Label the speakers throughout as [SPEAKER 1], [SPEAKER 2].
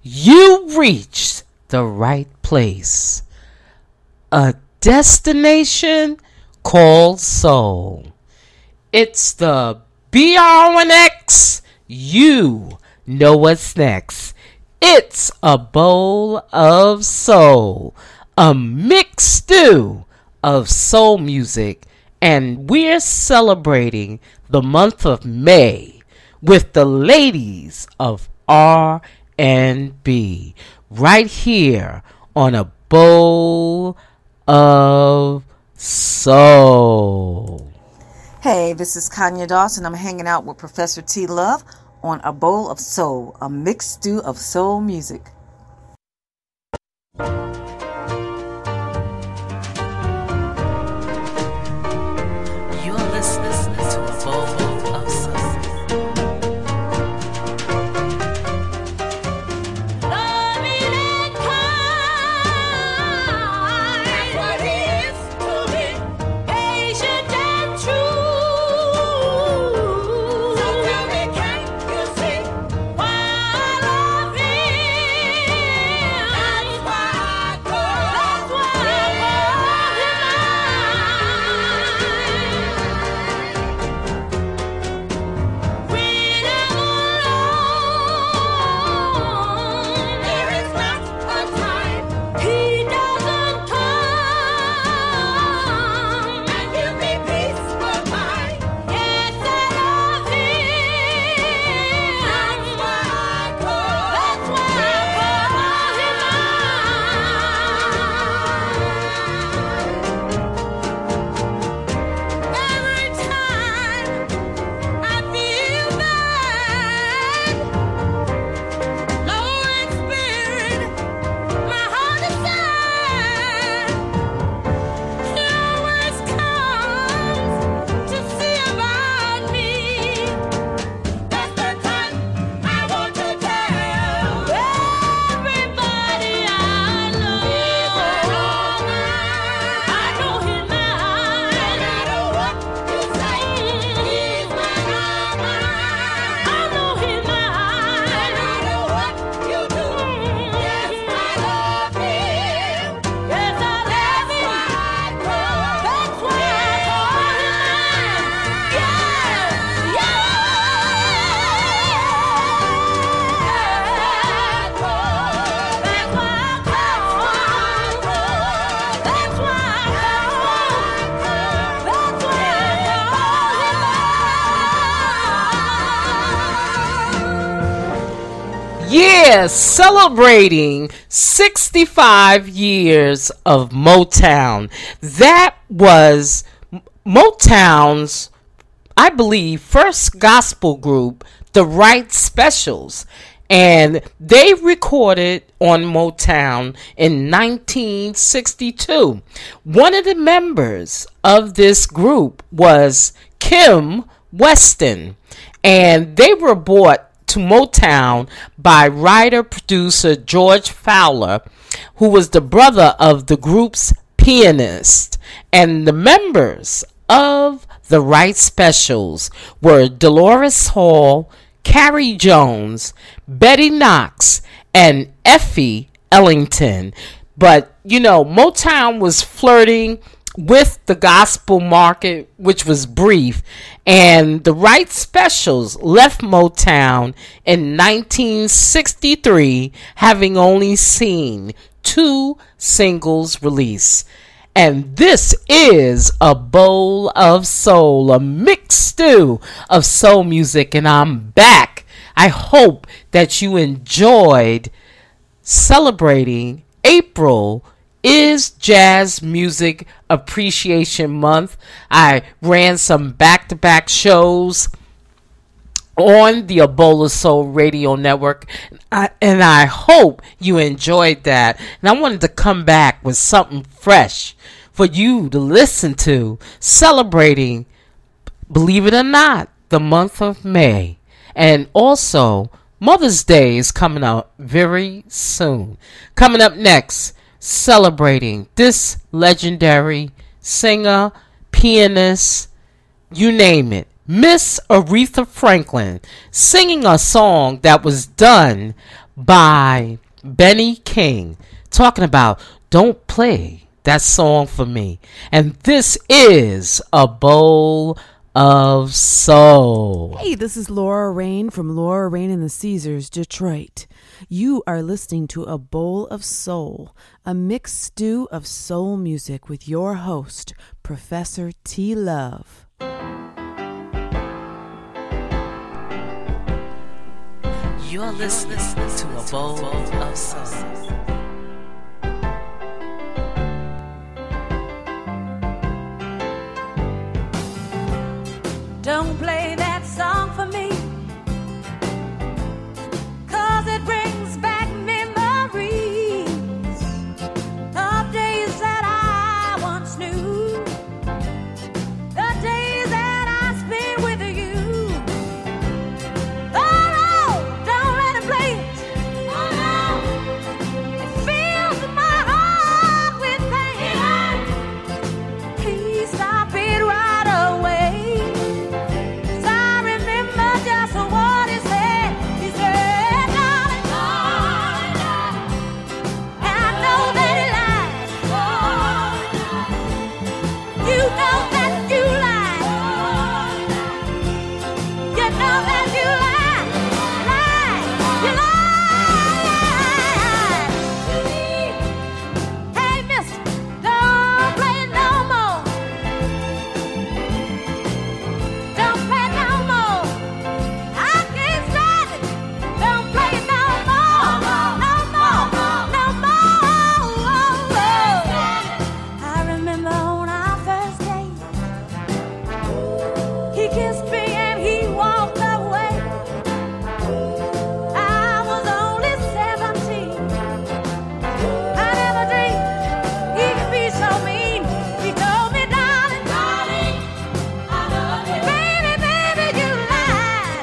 [SPEAKER 1] you reached the right place. A destination called soul. It's the BRNX. You know what's next. It's a bowl of soul. A mixed stew of soul music. And we're celebrating the month of May with the ladies of R&B right here on a bowl of soul.
[SPEAKER 2] Hey, this is Kanya Dawson. I'm hanging out with Professor T. Love on A Bowl of Soul, a mixed stew of soul music.
[SPEAKER 1] You're listening to A Bowl of Soul. Yeah, celebrating 65 years of Motown. That was Motown's, I believe, first gospel group, the Wright Specials. And they recorded on Motown in 1962. One of the members of this group was Kim Weston. And they were brought to Motown by writer-producer George Fowler, who was the brother of the group's pianist. And the members of the Wright Specials were Dolores Hall, Carrie Jones, Betty Knox, and Effie Ellington. But, you know, Motown was flirting with the gospel market, which was brief, and the Wright Specials left Motown in 1963, having only seen 2 singles released. And this is A Bowl of Soul, a mixed stew of soul music, and I'm back. I hope that you enjoyed celebrating April is Jazz Music Appreciation Month. I ran some back-to-back shows on the A Bowl of Soul Radio Network, and I hope you enjoyed that. And I wanted to come back with something fresh for you to listen to, celebrating, believe it or not, the month of May. And also, Mother's Day is coming up very soon. Coming up next, celebrating this legendary singer, pianist, you name it, Miss Aretha Franklin, singing a song that was done by Benny King, talking about Don't Play That Song For Me. And this is A Bowl of Soul.
[SPEAKER 3] Hey, this is Laura Rain from Laura Rain and the Caesars, Detroit. You are listening to A Bowl of Soul, a mixed stew of soul music with your host, Professor T. Love.
[SPEAKER 1] You're listening to A Bowl of Soul.
[SPEAKER 4] Don't play that song for me, 'cause it brings back memories of days that I once knew, the days that I spent with you. Oh no, don't let it play it. Oh no, it fills my heart with pain. Please stop it right away. Just what he said, darling, and I know that he lied. You know that you lied. You know that you lied. You lied. Hey, mister, don't play no more. Don't play no more. I can't stand it. Don't play it no more. No more. No more. I remember on our first date, he kissed me and he walked away. I was only 17. I never dreamed he could be so mean. He told me, darling, I love you. Baby, you lied.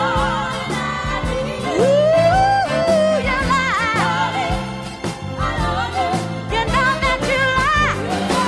[SPEAKER 4] Ooh, you lied. You know that you lied.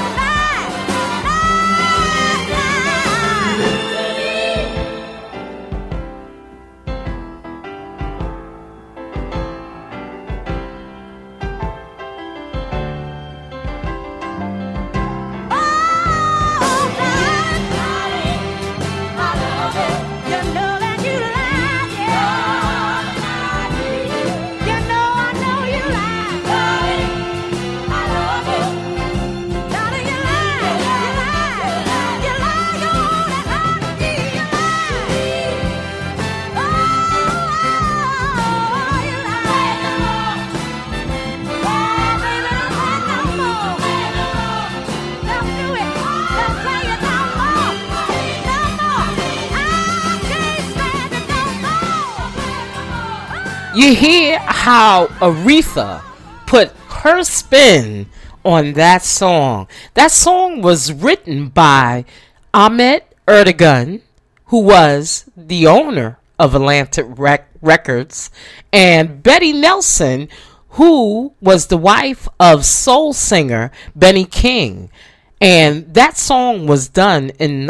[SPEAKER 1] You hear how Aretha put her spin on that song. That song was written by Ahmet Ertegun, who was the owner of Atlantic Records, and Betty Nelson, who was the wife of soul singer Benny King. And that song was done in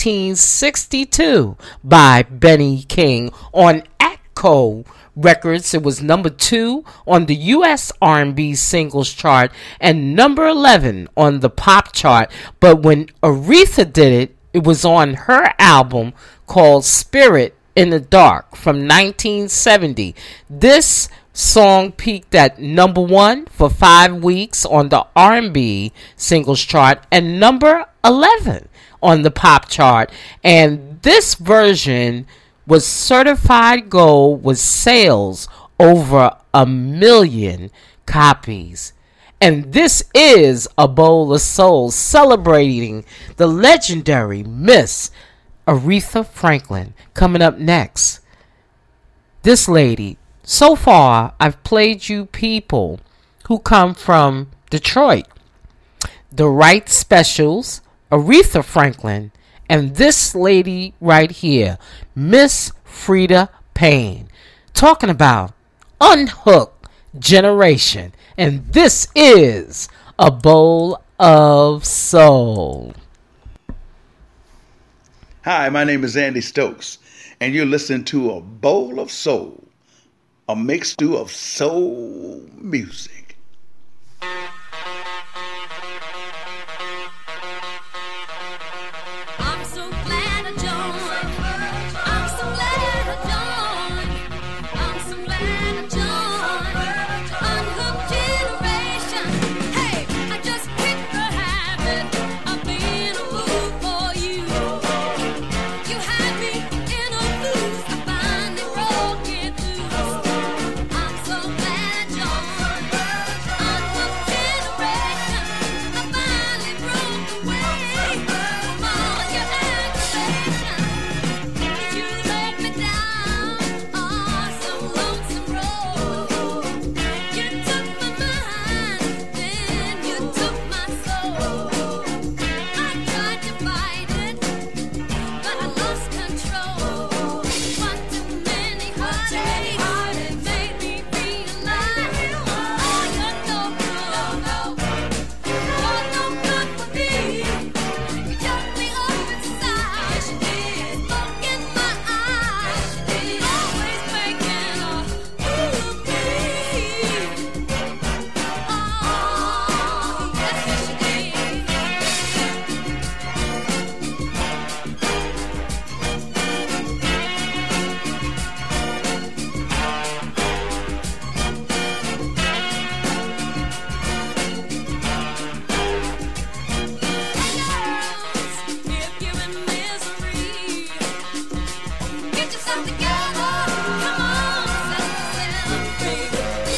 [SPEAKER 1] 1962 by Benny King on Atco Records. It was number 2 on the U.S. R&B singles chart and number 11 on the pop chart. But when Aretha did it, it was on her album called Spirit in the Dark from 1970. This song peaked at number 1 for 5 weeks on the R&B singles chart and number 11 on the pop chart. And this version was certified gold with sales over 1 million copies. And this is A Bowl of Soul, celebrating the legendary Miss Aretha Franklin. Coming up next, this lady. So far, I've played you people who come from Detroit. The Wright Specials, Aretha Franklin, and this lady right here, Miss Freda Payne, talking about Unhooked Generation. And this is A Bowl of Soul.
[SPEAKER 5] Hi, my name is Andy Stokes, and you're listening to A Bowl of Soul, a mixed stew of soul music.
[SPEAKER 4] I'm so glad I joined. I'm so glad I joined. I'm so glad I joined. Unhooked generation. Hey, I just picked the habit of being a fool for you. You had me in a loop. I finally broke it loose. I'm so glad I joined. Unhooked generation. I finally broke away from all your aggravation. You let me down on some lonesome road. You took my mind, then you took my soul. I tried to fight it, but I lost control. One too many heartaches made me realize, oh, you're no good, you're no good for me. You took me up inside, look in my eyes, always making a fool of me. Oh, yes she did. If you're in misery, get yourself together. Come on, set yourself free.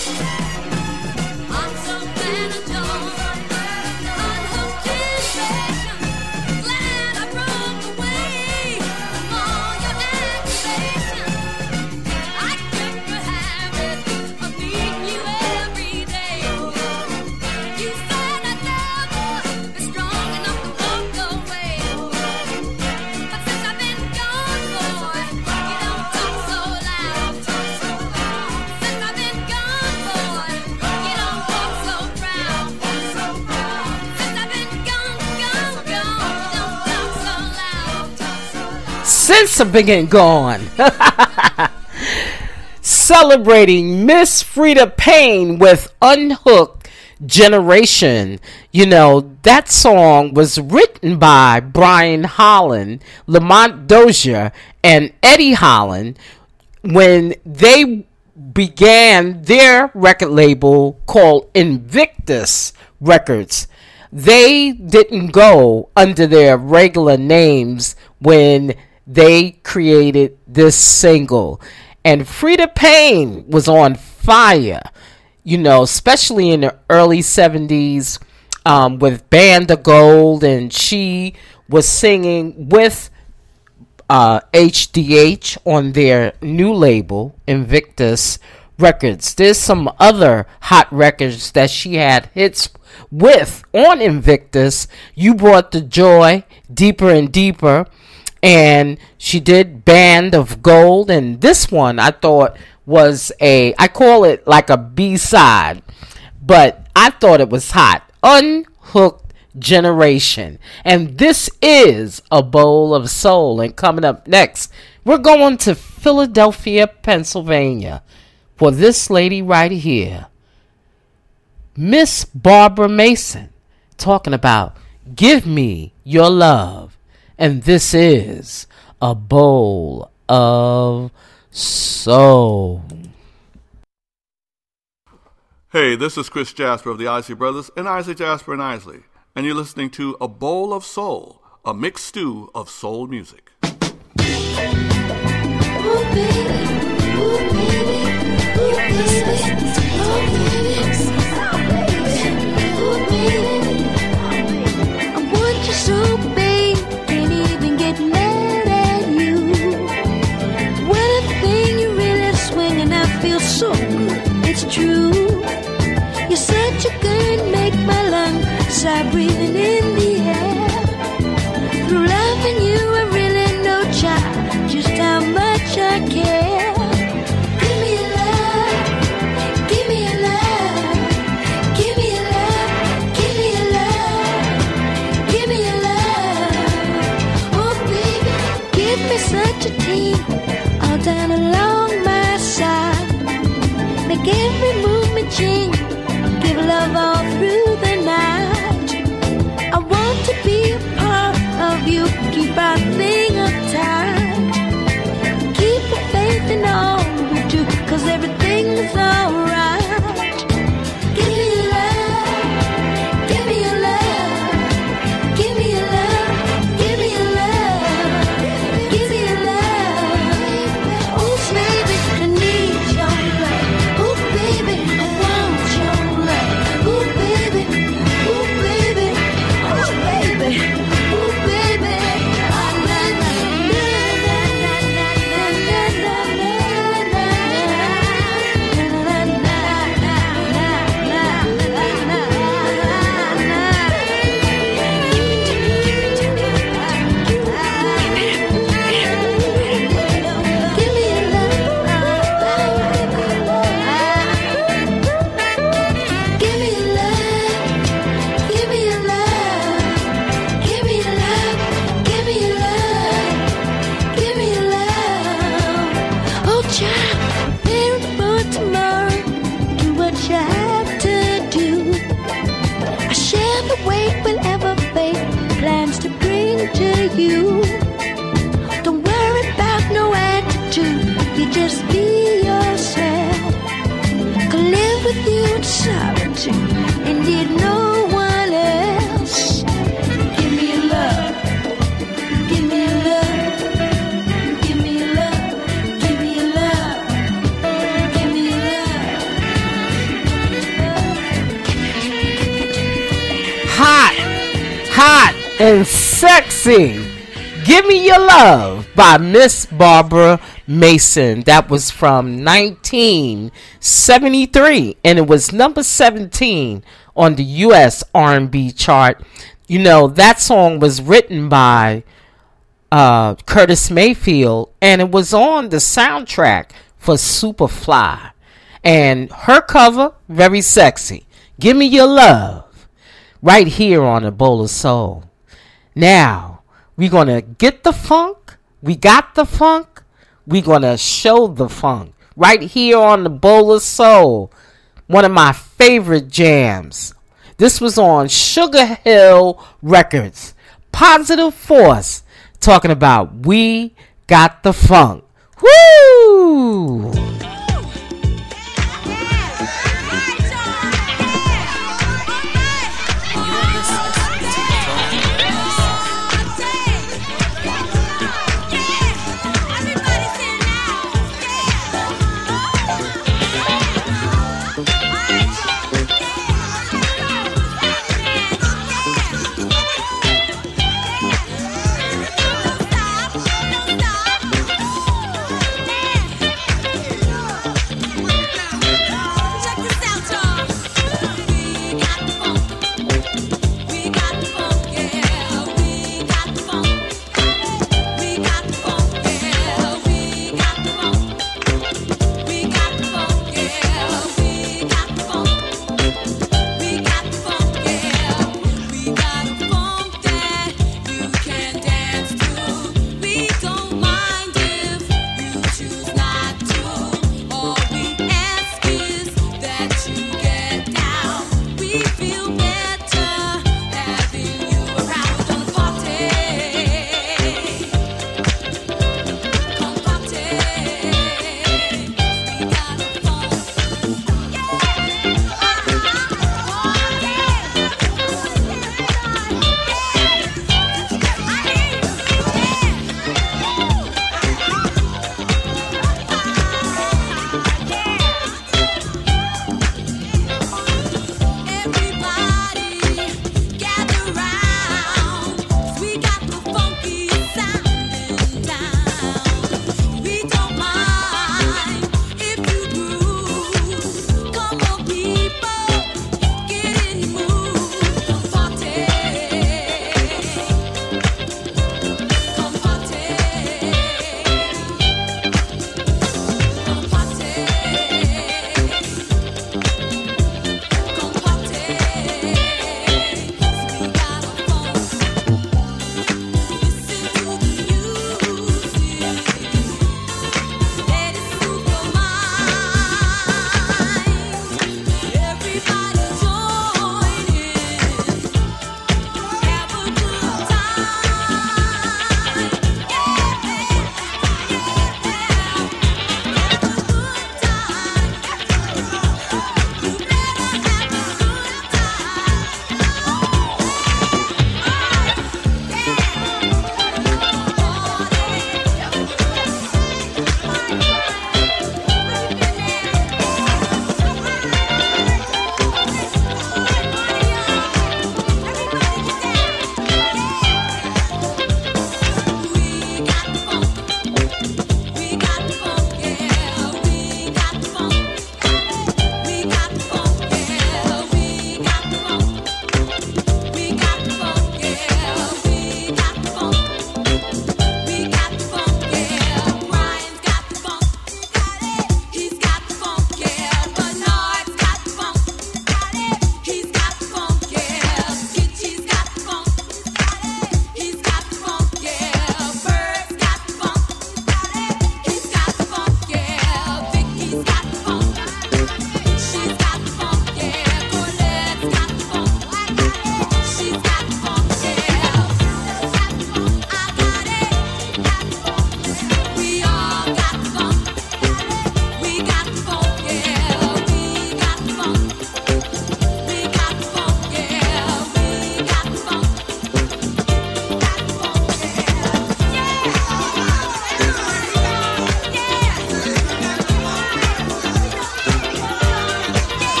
[SPEAKER 4] I'm so glad I joined Unhooked generation. Glad I broke away from all your aggravation. I kept the habit of meeting you every day. You said I'd never be strong enough to walk away. But since I've been gone, boy, you don't talk so loud. Since I've been gone, boy, you don't walk so proud. Since I've been gone, you don't talk so loud.
[SPEAKER 1] Since I've been gone. Celebrating Miss Frida Payne with Unhooked Generation. You know, that song was written by Brian Holland, Lamont Dozier, and Eddie Holland when they began their record label called Invictus Records. They didn't go under their regular names when they created this single. And Frida Payne was on fire, you know, especially in the early 70s with Band of Gold, and she was singing with HDH on their new label, Invictus Records. There's some other hot records that she had hits with on Invictus. You Brought the Joy, Deeper and Deeper, and she did Band of Gold, and this one I thought was I call it like a B-side, but I thought it was hot. Unhooked Generation. And this is A Bowl of Soul. And coming up next, we're going to Philadelphia, Pennsylvania for this lady right here, Miss Barbara Mason, talking about Give Me Your Love. And this is A Bowl of Soul.
[SPEAKER 6] Hey, this is Chris Jasper of the Isley Brothers and Isley Jasper and Isley, and you're listening to A Bowl of Soul, a mixed stew of soul music.
[SPEAKER 4] Ooh, baby, ooh, baby, ooh, baby, ooh, baby, I want you so bad, can't even get mad at you. What a thing, you really swing and I feel so good, it's true. You're such a good, make my lungs start breathing in the air. Through loving you, I really know, child, just how much I care. Give me your love, give me your love, give me your love, give me your love, give me your love. Oh baby, give me such a team all down along my side. with you. Don't worry about no attitude. You just be yourself. Can live with you in solitude and need no one else. Give me your love. Give me your love. Give me your love. Give me your love. Give me your love.
[SPEAKER 1] Hot and sexy. Give Me Your Love by Miss Barbara Mason. That was from 1973, and it was number 17 on the U.S. R&B chart. You know, that song was written by Curtis Mayfield, and it was on the soundtrack for Superfly. And her cover, very sexy. Give Me Your Love, right here on A Bowl of Soul. Now, we're going to get the funk. We got the funk. We're going to show the funk right here on The Bowl of Soul. One of my favorite jams. This was on Sugar Hill Records. Positive Force, talking about We Got the Funk. Woo!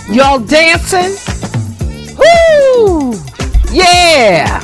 [SPEAKER 1] Y'all dancing? Woo! Yeah!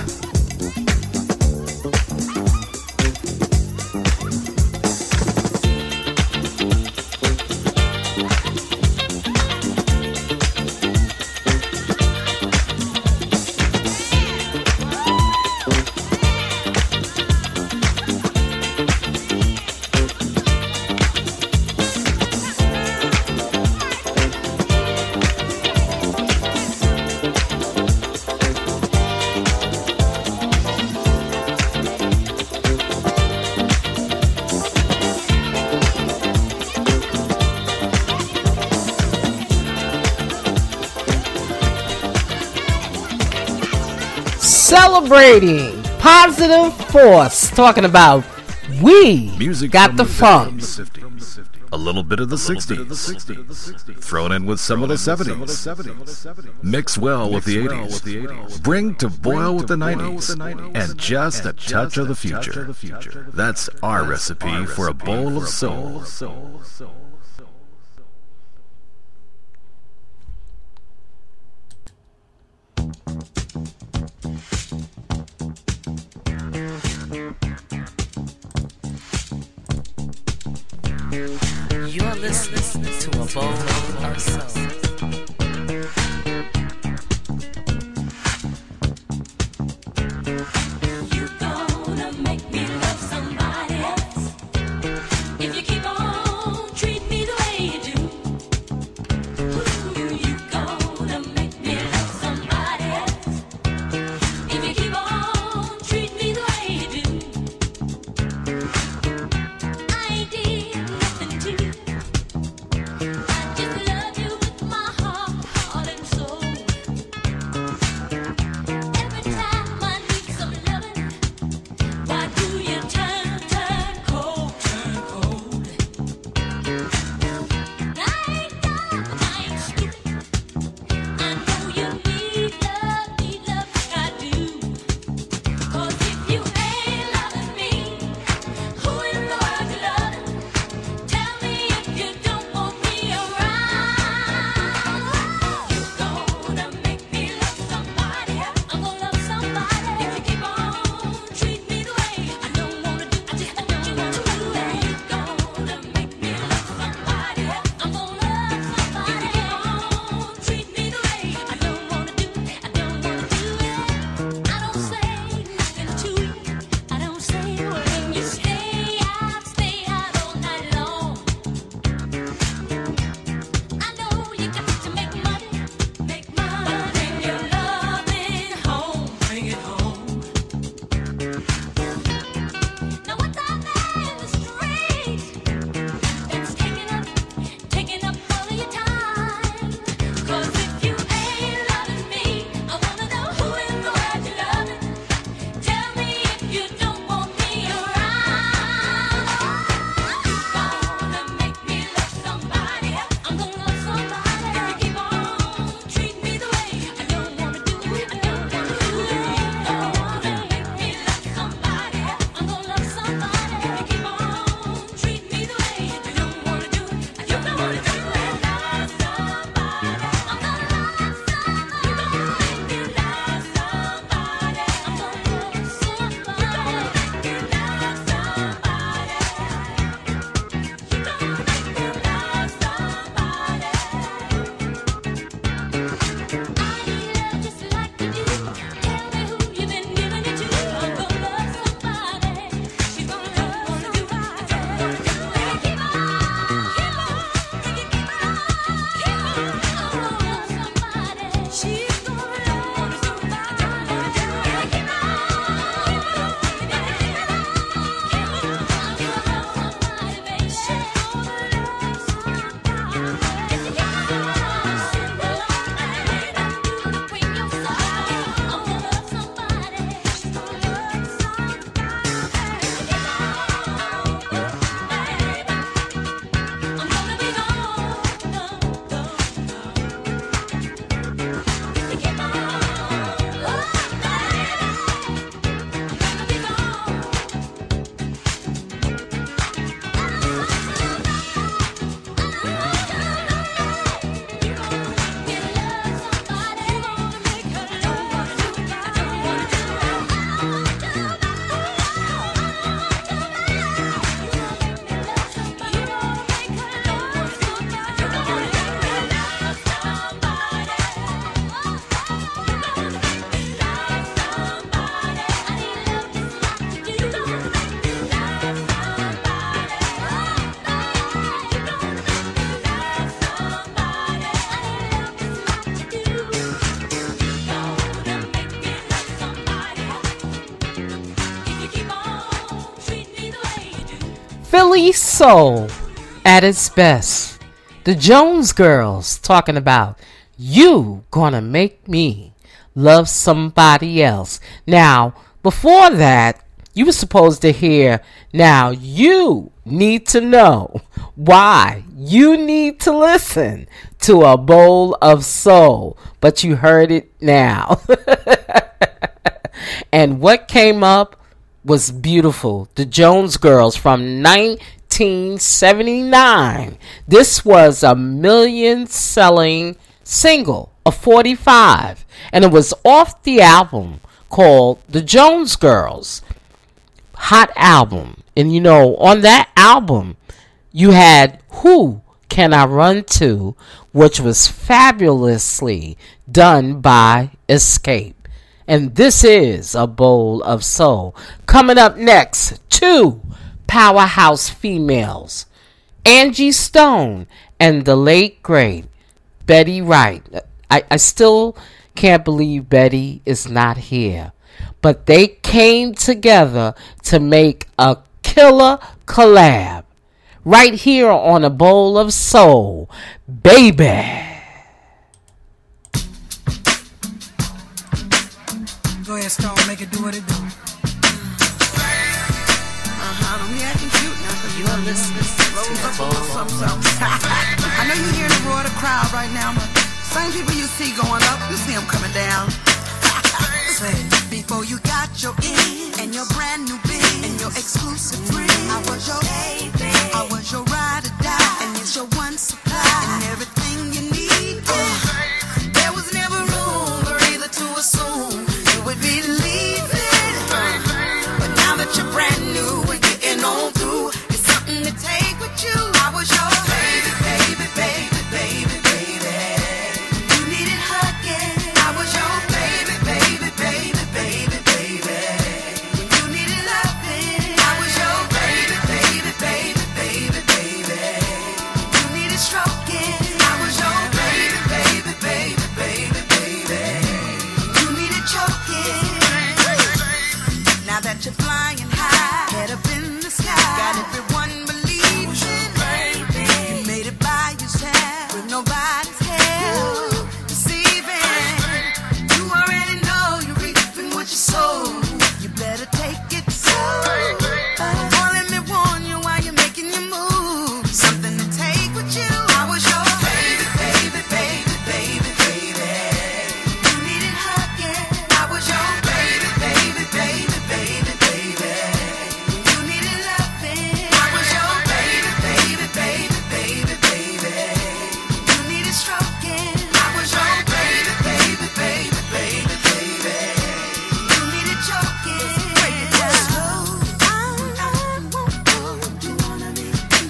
[SPEAKER 1] Celebrating positive force, talking about we
[SPEAKER 7] Music
[SPEAKER 1] got
[SPEAKER 7] from
[SPEAKER 1] the funk.
[SPEAKER 7] 50s, a little bit of the 60s, thrown in with some of the 70s, mix well with the 80s, bring to boil with the 90s, and just a touch of the future. That's our recipe for a bowl of soul.
[SPEAKER 3] You're listening to a bowl of soul.
[SPEAKER 4] You gonna make me love somebody else if you keep on treating me the way you do. Ooh, you gonna make me love somebody else if you keep on treating me the way you do. I ain't did nothing to you. I just love you with my
[SPEAKER 1] Philly soul at its best. The Jones Girls talking about you gonna make me love somebody else. Now, before that, you were supposed to hear, now you need to know why you need to listen to A Bowl of Soul. But you heard it now. And what came up was beautiful. The Jones Girls from 1979. This was a million-selling single, a 45. And it was off the album called The Jones Girls. Hot album. And you know, on that album, you had Who Can I Run To, which was fabulously done by Escape. And this is A Bowl of Soul. Coming up next, two powerhouse females, Angie Stone and the late great Betty Wright. I still can't believe Betty is not here. But they came together to make a killer collab right here on A Bowl of Soul. Baby.
[SPEAKER 8] Go ahead, Stone, make it do what it do. Don't be acting cute now, because you're listening. I know you hear the roar of the crowd right now, but same people you see going up, you see them coming down. Say, before you got your in, and your brand new bin, and your exclusive friend, I was your baby, I was your ride or die, and it's your one supply, and everything you need. There was never room for either to assume would be leaving, but now that you're brand new and getting on through, it's something to take with you. I was your baby, baby, baby, baby, baby. You needed hugging. I was your baby, baby, baby, baby, baby. You needed loving. I was your baby, baby, baby, baby, baby. You needed stroking. I was your baby, baby, baby, baby, baby. You needed choking. Now that you're flying high, head up in the sky, got everyone believing. You made it by yourself with nobody's help. Deceiving. You already know you're reaping what you sow. You better take it slow. Or let me warn you while you're making your move. Something to take with you. I was your baby, baby, baby, baby, baby. You needed hugging. I was your baby, baby, baby, baby, baby. You needed loving. I was your baby, baby, baby, baby, baby. You needed stroking. I was your baby, baby, baby, baby, baby. You needed choking. Break it down. Slow. You wanna be.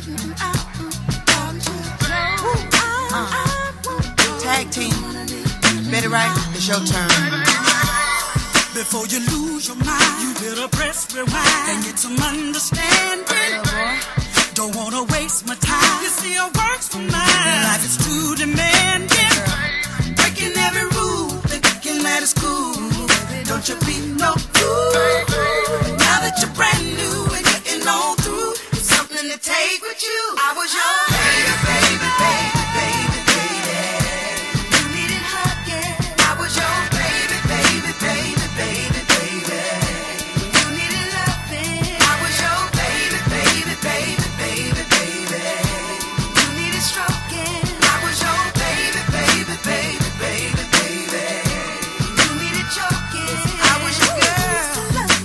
[SPEAKER 8] Tag team. Betty Wright, it's your turn. Before you lose your mind, you better press rewind and get some understanding. Don't wanna waste my time. You see, it works for mine. Life is too demanding. Breaking every rule, thinking that it's cool. Don't you be no fool. Now that you're brand new and getting on through, it's something to take with you. I was your baby, baby, baby, baby, baby. You needed hugging. I was your baby, baby, baby, baby, baby. You needed loving. I was your baby, baby, baby, baby, baby. You needed stroking. I was your baby, baby, baby, baby, baby. You needed choking. I was your girl.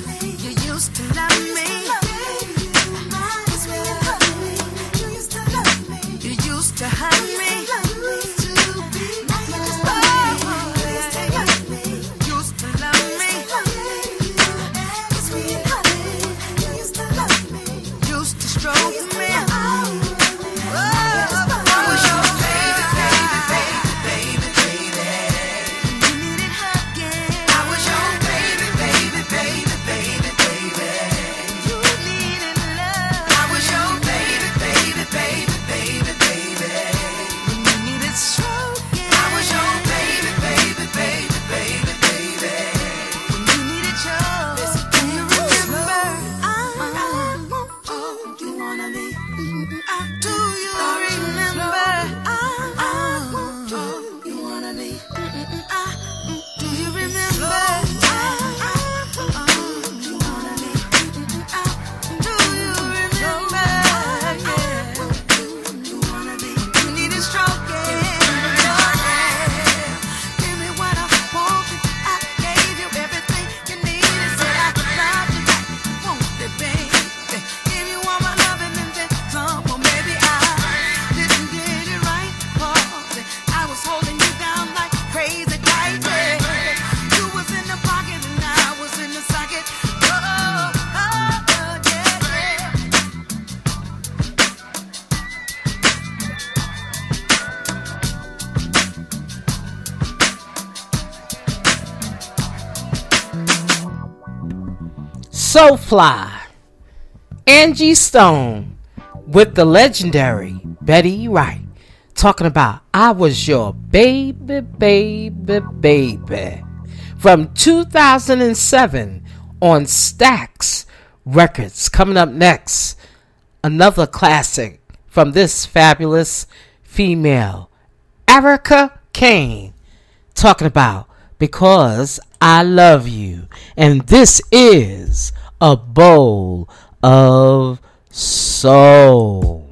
[SPEAKER 1] Soulfly, Angie Stone with the legendary Betty Wright, talking about I Was Your Baby, Baby, Baby, from 2007 on Stax Records. Coming up next, another classic from this fabulous female, Erica Kane, talking about Because I Love You. And this is A Bowl of Soul.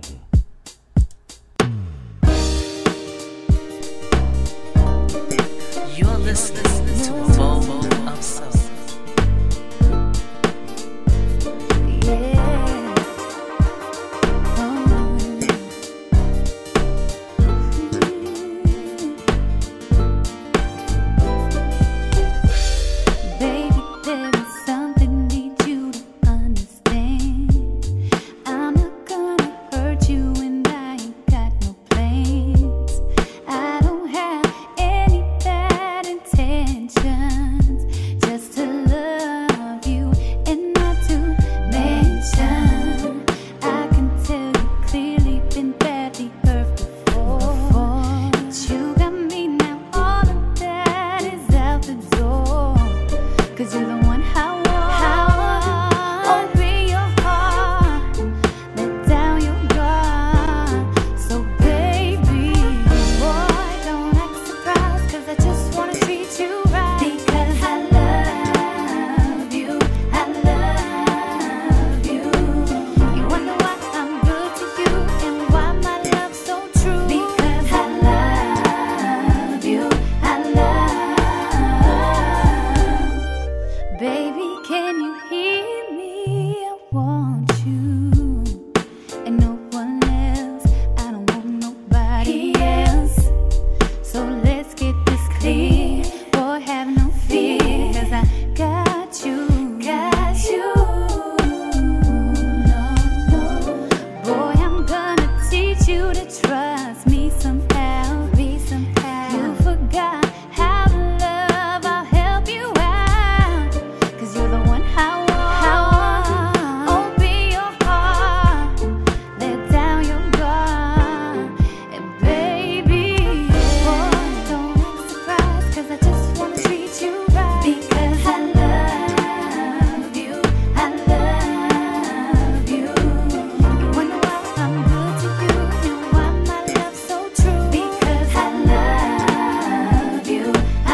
[SPEAKER 3] You're listening to A Bowl of Soul.
[SPEAKER 4] Baby, there is something need you to understand. I'm not gonna hurt you and I ain't got no plans. I don't have any bad intentions, just to love you and not to mention. I can tell you clearly been badly hurt before, but you got me now, all of that is out the door. 'Cause you're the one I want. Open your heart, let down your guard. So baby, boy, don't act surprised, 'cause I just wanna treat you right. Because I love you, I love you. You wonder why I'm good to you and why my love's so true. Because I love you, I love. Baby, can you hear me? I want you and no one else. I don't want nobody else. So let's get this clear. Boy, have no fear, 'cause I got you, got you. No, no. Boy, I'm gonna teach you to trust me somehow. You forgot how to love, I'll help you out. 'Cause you're the one I want. Open your heart, let down your guard. And baby, boy, don't act surprised, 'cause I just wanna treat you right. Because I love you, I love you. You wonder why I'm good to you and why my love's so true. Because I love you, I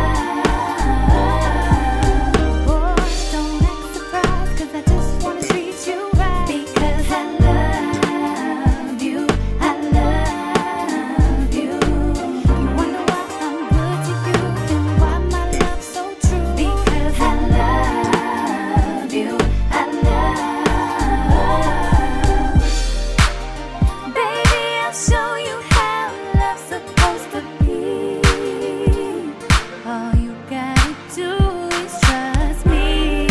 [SPEAKER 4] love. Boy, don't act surprised, 'cause I just wanna treat you right. Because I love you, I love you. You wonder why I'm good to you and why my love's so true. Because I love you, I love. Baby, I'll show you how love's supposed to be. All you gotta do is trust me.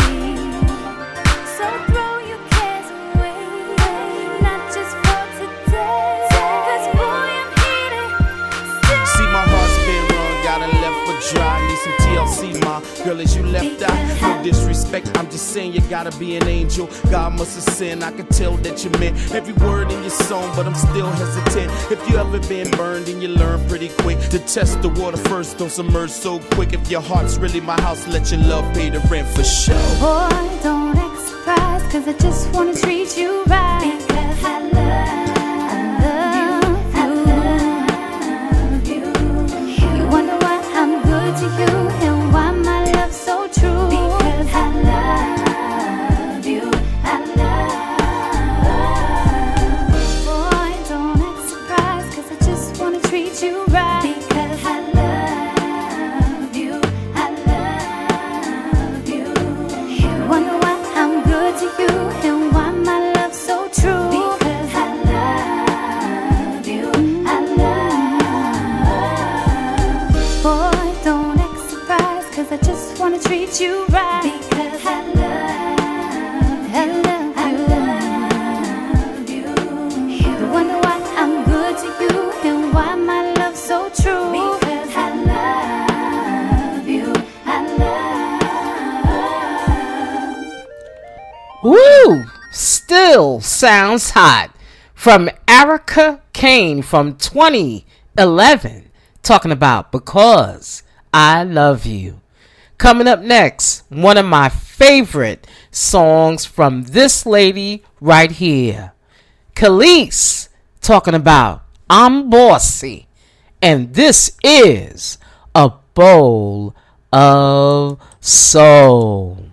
[SPEAKER 4] So throw your cares away, not just for today. 'Cause boy, I'm here to stay.
[SPEAKER 9] See, my heart's been wrong, got a left for dry. Need some TLC, ma. Girl, as you left out, no disrespect, I'm just saying you gotta be an angel. God must have sinned, I could tell that you meant every word in your song, but I'm still hesitant. If you ever been burned, then you learn pretty quick to test the water first, don't submerge so quick. If your heart's really my house, let your love pay the rent for sure.
[SPEAKER 4] Boy, don't act surprised, 'cause I just wanna treat you right. Because I love you. You wonder why I'm good to you and why my love's so true. Because I love you, I love. Boy, don't act surprised, 'cause I just wanna treat you right. Because I love you, I love you. You wonder why I'm good to you and why my love's so true. Because I love you, I love. Boy, don't act surprised, 'cause I just wanna treat you right. Because I love you. You wonder why I'm good to you and why my love's so true. Because I love you, I love.
[SPEAKER 1] Woo! Still sounds hot. From Erica Kane from 2011. Talking about Because I Love You. Coming up next, one of my favorite songs from this lady right here. Khalees talking about I'm Bossy. And this is A Bowl of Soul.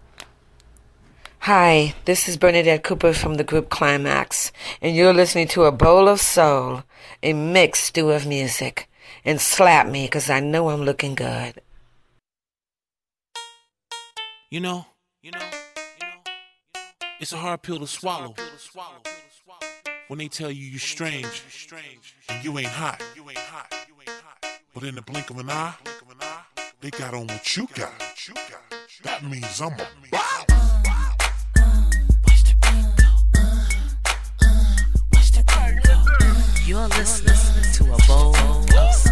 [SPEAKER 10] Hi, this is Bernadette Cooper from the group Climax, and you're listening to A Bowl of Soul, a mixed stew of music. And slap me, because I know I'm looking good.
[SPEAKER 11] You know, it's a hard pill to swallow when they tell you you're strange and you ain't hot. But in the blink of an eye, they got on what you got. That means I'm a bow.
[SPEAKER 1] You're listening to A Bowl of Soul.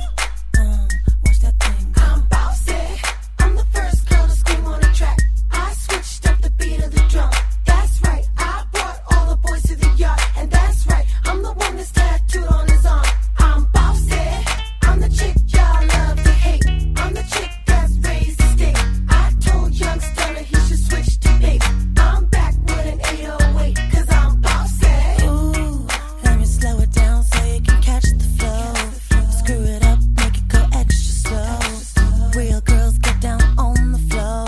[SPEAKER 4] I'm bossy. I'm the first girl to scream on the track. I switched up the beat of the drum. That's right. I brought all the boys to the yard. And that's right. I'm the one that's tattooed on his arm. I'm bossy. I'm the chick y'all love to hate. I'm the chick that's raised the stick. I told young Stunner he should switch to bass. I'm back with an 808 'cause I'm bossy.
[SPEAKER 12] Ooh, let me slow it down so you can catch the flow. Screw it up, make it go extra slow. Real girls get down on the floor.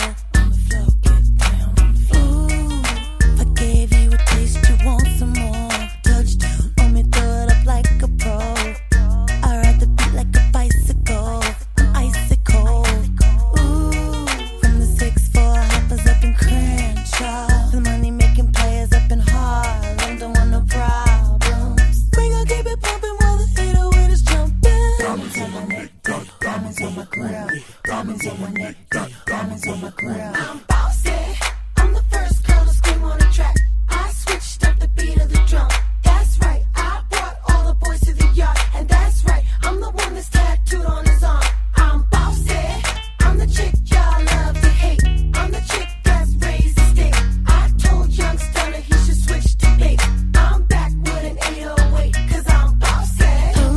[SPEAKER 12] Ooh, if I gave you a taste, you want some more. Touchdown, let me throw it up like a pro. I ride the beat like a bicycle. I'm icy cold. Ooh, from the 6'4" hoppers up in Crenshaw, the money making players up in Harlem. Don't want no problems. We gon' keep it pumping while the 808 is jumping. Diamonds on my neck, diamonds on my grill. Diamonds on my neck, diamonds on my grill.
[SPEAKER 4] I'm bossy. I'm the first girl to scream on the track. I switched up the beat of the drum. That's right. I brought all the boys to the yard. And that's right. I'm the one that's tattooed on his arm. I'm bossy. I'm the chick y'all love to hate. I'm the chick that's raised the stick. I told young Stunner he should switch to bass. I'm back with an 808 'cause I'm bossy.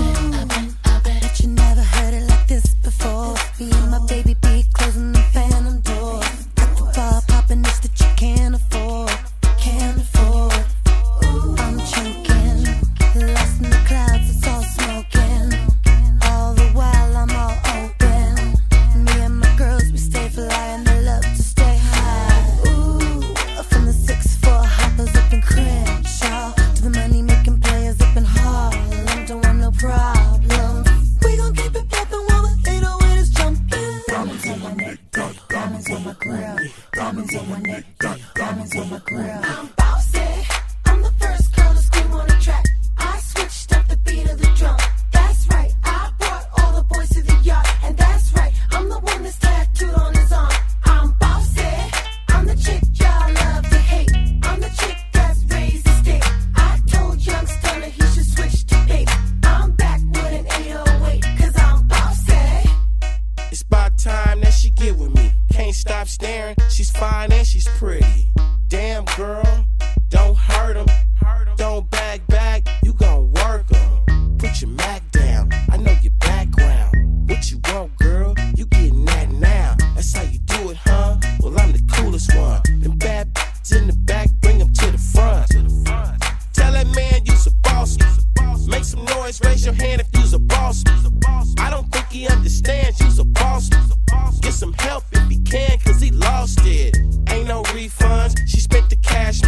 [SPEAKER 12] I bet you never heard it like this before. Me and my baby be closing the phantom door. Got the bar popping, it's that you can't afford. Can't afford. I'm choking, lost in the clouds, it's all smoking. All the while I'm all open. Me and my girls, we stay fly and they love to stay high. Ooh, from the 6'4" hoppers up in Crenshaw to the money making players up in Harlem. Don't want no problems. We gon' keep it poppin' while the 808 is jumping.
[SPEAKER 11] Diamonds on my neck, diamonds on my grill. Diamonds on my neck, diamonds on my grill.
[SPEAKER 4] I'm bossy. I'm the first girl to scream on the track. I switched up the beat of the drum. That's right. I brought all the boys to the yard. And that's right. I'm the one that's tattooed on his arm. I'm bossy. I'm the chick y'all love to hate. I'm the chick that's raised the stick. I told young Stunner he should switch to bass. I'm back with an 808 'cause I'm bossy.
[SPEAKER 9] It's about time that she get with me. Can't stop staring. She's fine and she's pretty. Damn girl, don't hurt him. Don't back, you gon' work him. Put your Mac down, I know your background. What you want, girl? You getting that now. That's how you do it, huh? Well, I'm the coolest one. Them bad b****s in the back, bring them to the front. Tell that man you's a boss. Make some noise, raise your hand if you's a boss. I don't think he understands you's a boss. Get some help if he can, 'cause he lost it. Ain't no refunds, she spent the cash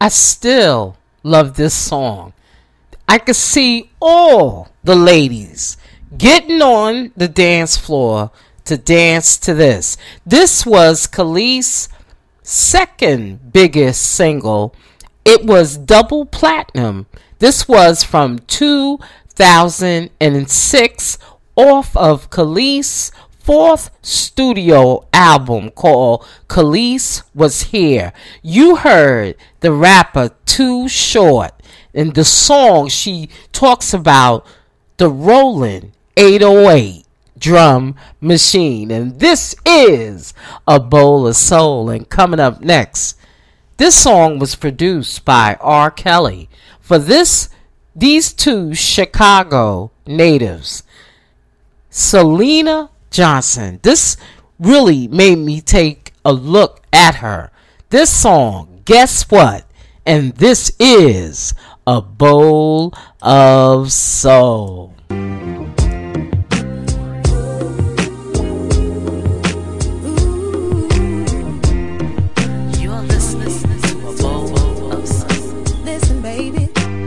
[SPEAKER 1] still love this song. I could see all the ladies getting on the dance floor to dance to this. This was Khalees's second biggest single. It was double platinum. This was from 2006 off of Khalees's fourth studio album called Khalees Was Here. You heard the rapper Too Short. In the song, she talks about the Roland 808 drum machine. And this is A Bowl of Soul. And coming up next, this song was produced by R. Kelly for these two Chicago natives. Selena Johnson. This really made me take a look at her. This song, Guess What? And this is A Bowl of Soul.
[SPEAKER 3] You're listening to A Bowl of Soul.
[SPEAKER 12] Listen, baby,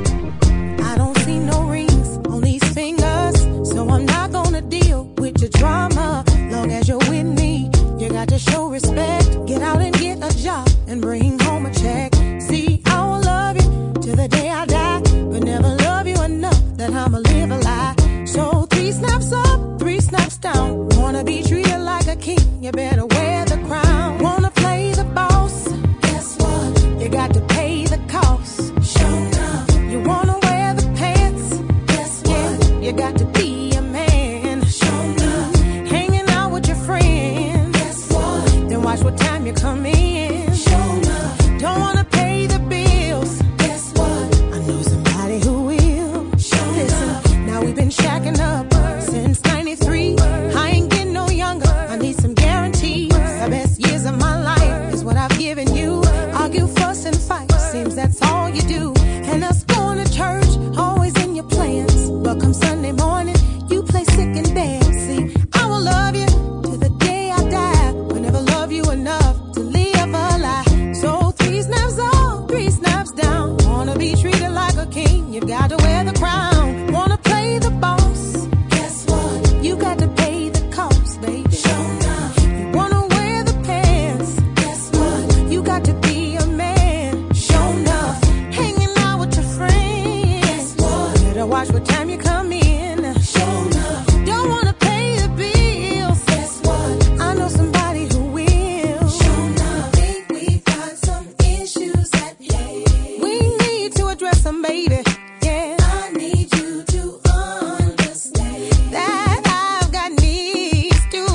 [SPEAKER 12] I don't see no rings on these fingers, so I'm not gonna deal with your drama. Long as you're with me, you got to show respect. Get out and get a job and bring home a check. See, I will love you till the day I die, but never love you enough that I'ma live a lie. So 3 snaps up, 3 snaps down. Wanna be treated like a king, you better wear the crown. Wanna play the boss? Guess what? You got to pay the cost. Show enough. You wanna wear the pants? Guess what? Yeah, you got to be a man. Show enough. Hanging out with your friends. Guess what? Then watch what time you come in. Show enough. Don't wanna pay the bills. Guess what? I know somebody who will. Show Listen, now we've been shacking up since 93. I ain't getting no younger. I need some guarantees. The best years of my life is what I've given you. Argue, fuss, and fight. Seems that's all you do. And us going to church, always in your plans. But come Sunday morning, you play sick in bed. See, I will love you till the day I die. Will never love you enough to live a lie. So 3 snaps up, 3 snaps down. Wanna be treated like a king, you got to wear the crown. Wanna play the boss? Guess what? You got to pay the cost, baby. Show enough. You wanna wear the pants? Guess what? You got to be a man. Show enough. Hanging out with your friends. Guess what? Better watch what time you come in. Show enough. Don't wanna pay the bills. Guess what? I know somebody who will. Show enough. Think we've got some issues at hand. We need to address them, baby. Yeah. I need you to understand that I've got needs to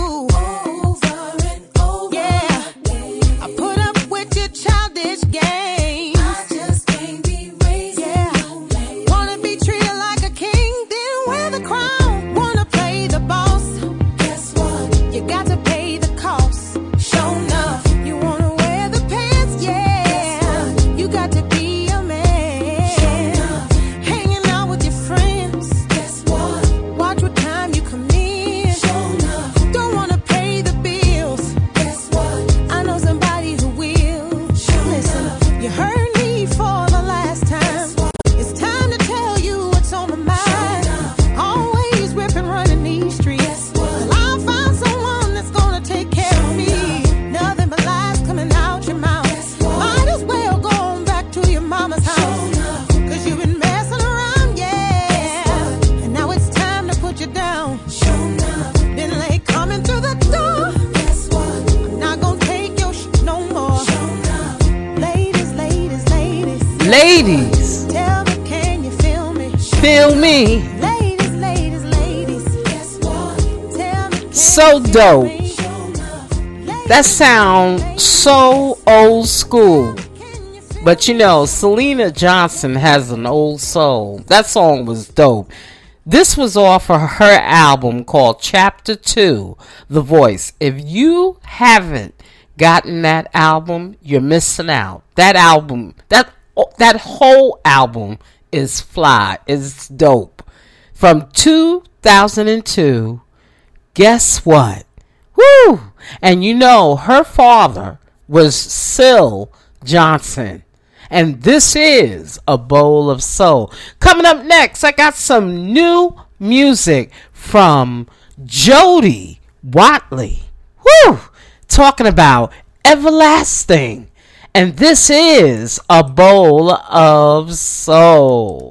[SPEAKER 12] over and over. Yeah. I put up with your childish games. I just can't be raised. Yeah. Wanna be treated like a king, then wear the crown. Wanna play the boss? Guess what? You got to pay the cost. Show enough. You wanna wear the pants? Yeah. You got to be a man. Hanging out with your friends. Guess what? Watch what time you come in. Show enough. Don't wanna pay the bills. Guess what? I know somebody who will. Listen, you heard me for the last time. It's time to tell you what's on my mind. Always ripping, running these streets. Till I find someone that's gonna take care of me. Nothing but lies coming out your mouth. Might as well go on back to your mama's house. Cause you've been messing around, yeah. And now it's time to put you down. Been late coming through the door. I'm not gonna take your shit no more. Ladies, ladies, ladies.
[SPEAKER 1] Ladies,
[SPEAKER 12] Tell me, can you feel me?
[SPEAKER 1] feel me.
[SPEAKER 12] Ladies, ladies, ladies. Guess what? Tell me, can
[SPEAKER 1] So
[SPEAKER 12] you feel
[SPEAKER 1] dope.
[SPEAKER 12] me?
[SPEAKER 1] That sound so old school. But you know, Selena Johnson has an old soul. That song was dope. This was off of her album called Chapter 2, The Voice. If you haven't gotten that album, you're missing out. That album, that whole album is fly. It's dope. From 2002, guess what? Woo! And you know, her father was Syl Johnson. And this is A Bowl of Soul. Coming up next, I got some new music from Jody Watley. Woo! Talking about Everlasting. And this is A Bowl of Soul.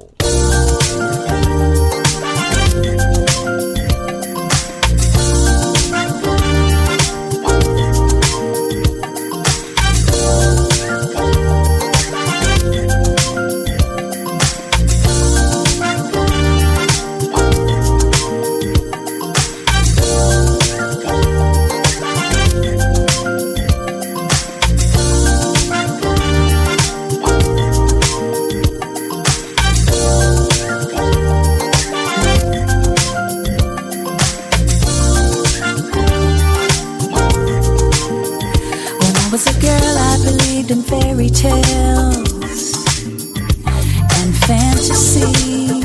[SPEAKER 12] In fairy tales and fantasy.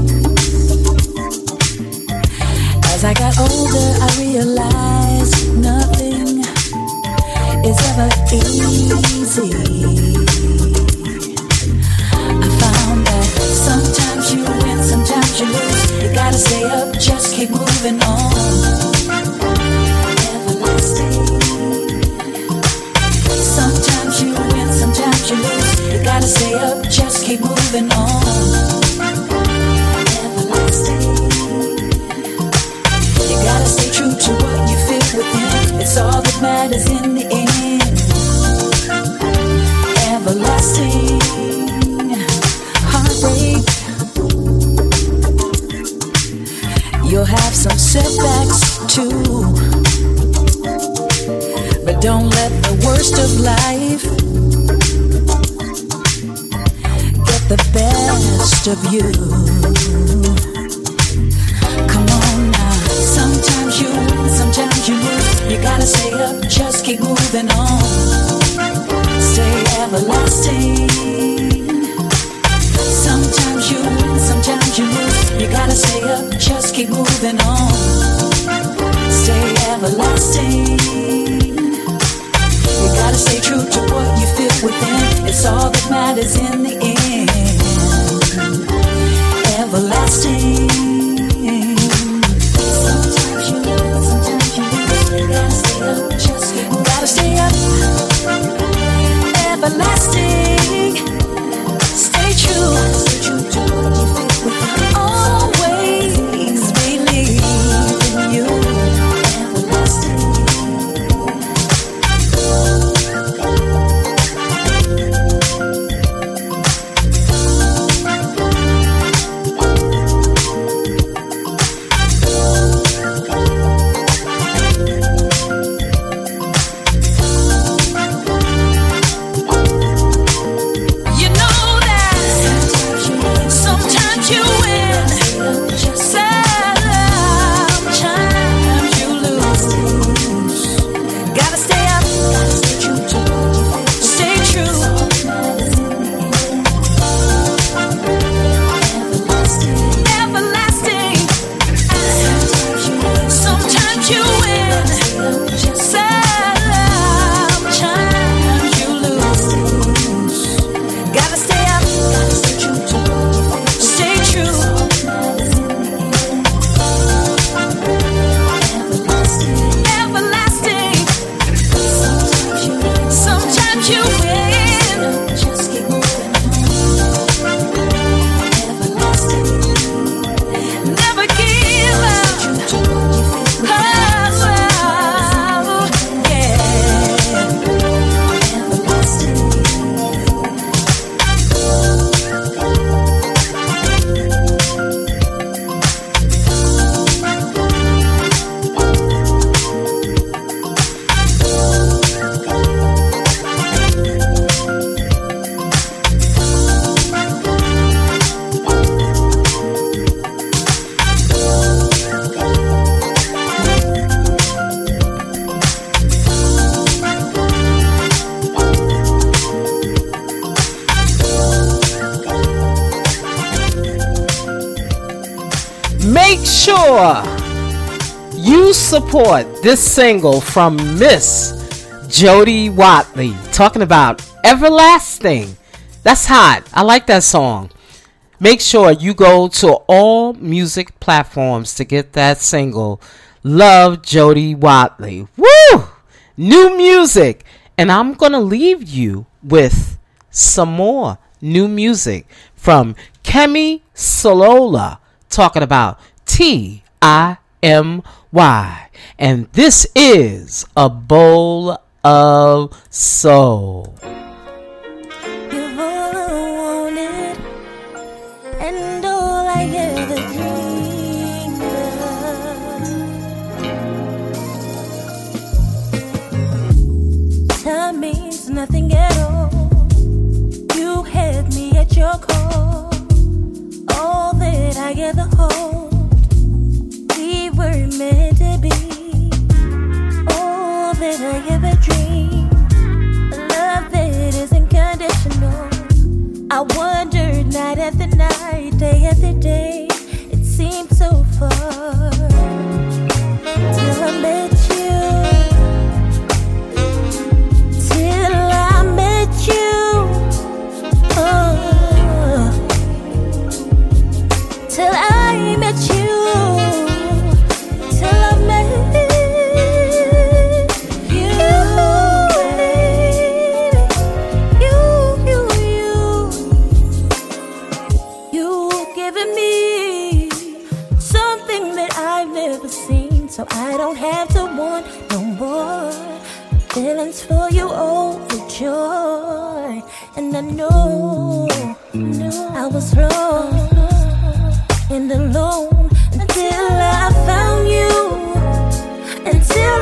[SPEAKER 12] As I got older, I realized nothing is ever easy. I found that sometimes you win, sometimes you lose. You gotta stay up, just keep moving on. Sometimes you win, sometimes you lose. You gotta stay up, just keep moving on. Everlasting. You gotta stay true to what you feel within. It's all that matters in the end. Everlasting. Heartbreak. You'll have some setbacks too. But don't let the worst of life get the best of you. Come on now. Sometimes you win, sometimes you lose. You gotta stay up, just keep moving on. Stay everlasting. Sometimes you win, sometimes you lose. You gotta stay up, just keep moving on. Stay everlasting. You gotta stay true to what you feel within. It's all that matters in the end. Everlasting. Sometimes you win, sometimes you lose. You gotta stay up, just keep moving. Gotta stay up. Everlasting. Stay true. Stay true to what you feel within. Always believe in you. Everlasting.
[SPEAKER 1] Make sure you support this single from Miss Jody Watley, talking about Everlasting. That's hot. I like that song. Make sure you go to all music platforms to get that single, Love Jody Watley. Woo! New music. And I'm going to leave you with some more new music from Kemi Solola, talking about Timmy. And this is A Bowl of Soul.
[SPEAKER 12] You're all I wanted, and all I ever dreamed of. Time means nothing at all. You had me at your call. All that I ever hold, we were meant to be. All that I ever dreamed, a love that isn't conditional. I wondered night after night, day after day, it seemed so far. Till I met you, till I met you, oh, till I met you, till I met you. So I don't have to want no more feelings for you, overjoyed. And I know I was lost and alone until I found you. Until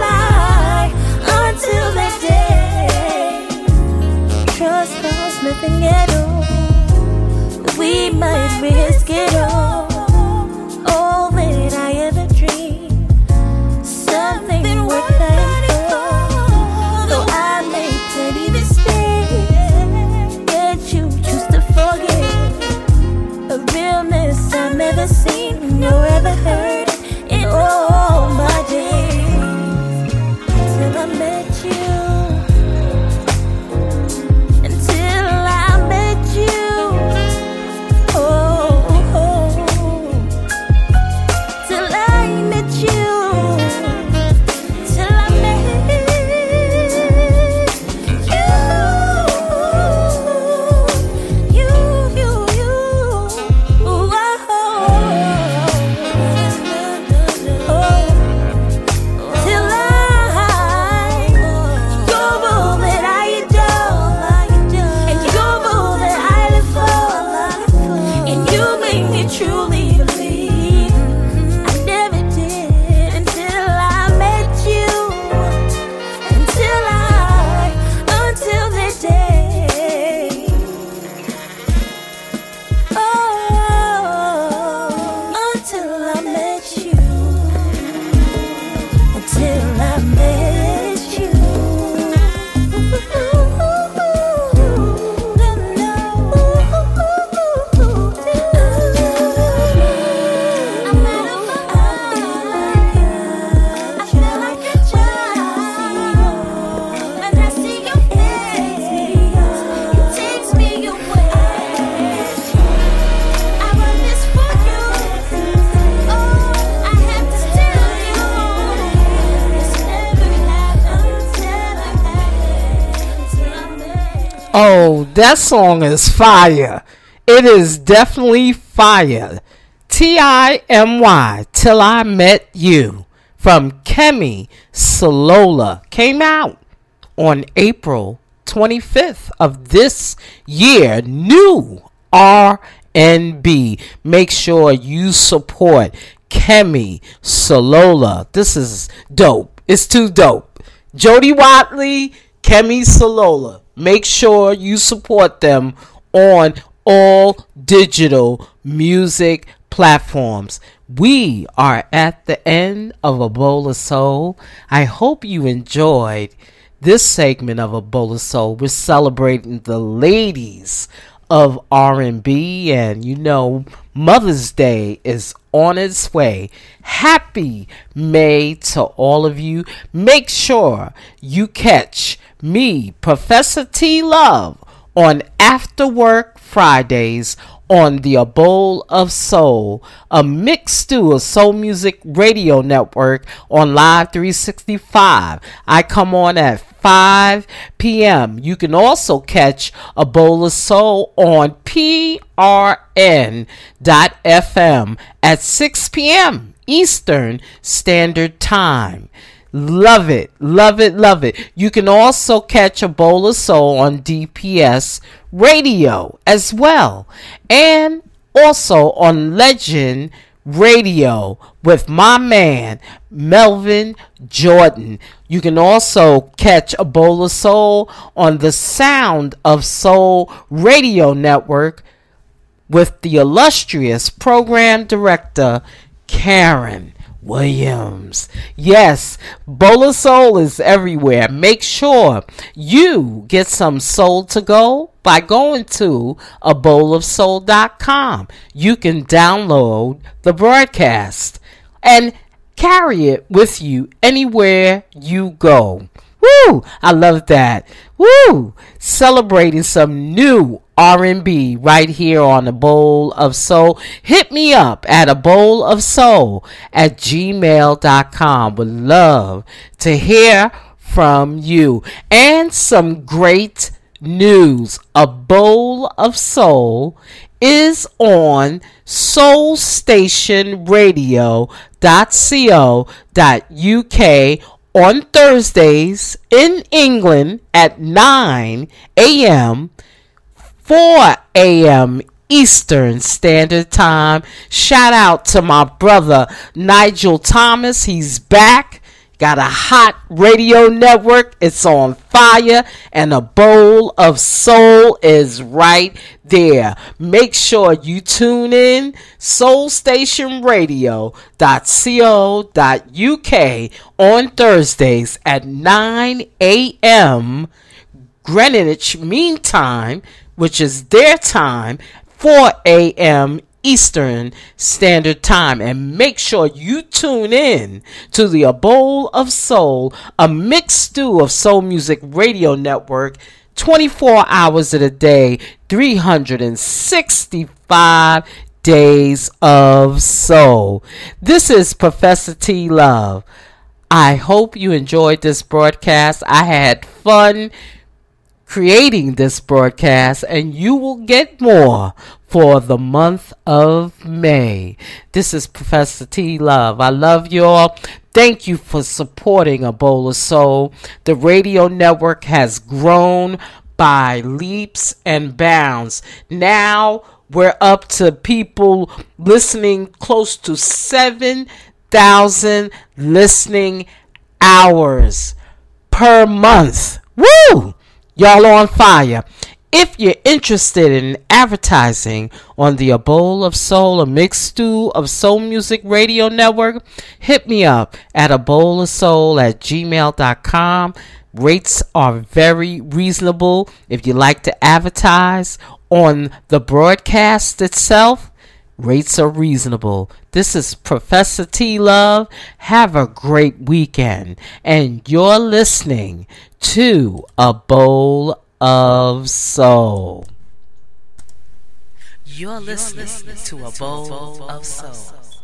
[SPEAKER 12] that day, trust was nothing at all. We might risk it all. All that I ever dreamed, something worth fighting for. Though I may plenty mistake, yet you choose to forget a realness I've never seen nor ever heard in all my days. Till I met you, until I met you, oh, till I met you.
[SPEAKER 1] Oh, that song is fire. It is definitely fire. Timmy, Till I Met You, from Kemi Solola, came out on April 25th of this year. New R&B. Make sure you support Kemi Solola. This is dope. It's too dope. Jody Watley, Kemi Solola. Make sure you support them on all digital music platforms. We are at the end of A Bowl of Soul. I hope you enjoyed this segment of A Bowl of Soul. We're celebrating the ladies of R&B, and you know Mother's Day is on its way. Happy May to all of you. Make sure you catch me, Professor T Love, on After Work Fridays on the A Bowl of Soul, a mixed stew of soul music radio network on Live 365. I come on at 5 p.m. You can also catch A Bowl of Soul on PRN.FM at 6 p.m. Eastern Standard Time. Love it, love it, love it. You can also catch A Bowl of Soul on DPS Radio as well. And also on Legend Radio with my man, Melvin Jordan. You can also catch A Bowl of Soul on the Sound of Soul Radio Network with the illustrious program director, Karen Williams. Yes, Bowl of Soul is everywhere. Make sure you get some soul to go by going to abowlofsoul.com. You can download the broadcast and carry it with you anywhere you go. Woo! I love that. Woo! Celebrating some new R&B right here on A Bowl of Soul. Hit me up at abowlofsoul@gmail.com. Would love to hear from you. And some great news. A Bowl of Soul is on soulstationradio.co.uk on Thursdays in England at 9 a.m., 4 a.m. Eastern Standard Time. Shout out to my brother Nigel Thomas. He's back. Got a hot radio network. It's on fire. And A Bowl of Soul is right there. Make sure you tune in. soulstationradio.co.uk on Thursdays at 9 a.m. Greenwich Mean Time, which is their time, 4 a.m. Eastern Standard Time. And make sure you tune in to the A Bowl of Soul, a mixed stew of soul music radio network, 24 hours of the day, 365 days of soul. This is Professor T. Love. I hope you enjoyed this broadcast. I had fun creating this broadcast, and you will get more for the month of May. This is Professor T. Love. I love you all. Thank you for supporting A Bowl of Soul. The radio network has grown by leaps and bounds. Now we're up to people listening close to 7,000 listening hours per month. Woo! Y'all on fire. If you're interested in advertising on the A Bowl of Soul, a mixed stew of soul music radio network, hit me up at abowlofsoul@gmail.com. Rates are very reasonable. If you like to advertise on the broadcast itself, rates are reasonable. This is Professor T. Love. Have a great weekend. And you're listening to A Bowl of Soul.
[SPEAKER 3] You're listening to A Bowl of Soul.